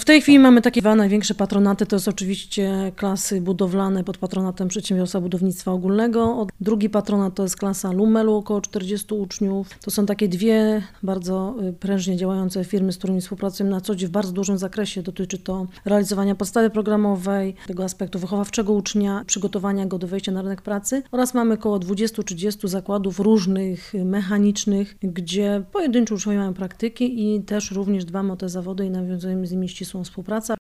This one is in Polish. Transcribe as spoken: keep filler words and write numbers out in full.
tej chwili mamy takie dwa największe patronaty, to jest oczywiście klasy budowlane pod patronatem Przedsiębiorstwa Budownictwa Ogólnego. Drugi patronat to jest klasa Lumelu, około czterdziestu uczniów. To są takie dwie bardzo prężnie działające firmy, z którymi współpracujemy na co dzień w bardzo dużym zakresie. Dotyczy to realizowania podstawy programowej, tego aspektu wychowawczego ucznia, przygotowania go do wejścia na rynek pracy oraz mamy około dwudziestu trzydziestu zakładów różnych, mechanicznych, gdzie pojedynczy uczniowie mają praktyki i też również dbamy o te zawody i nawiązujemy z nimi ścisłą współpracę.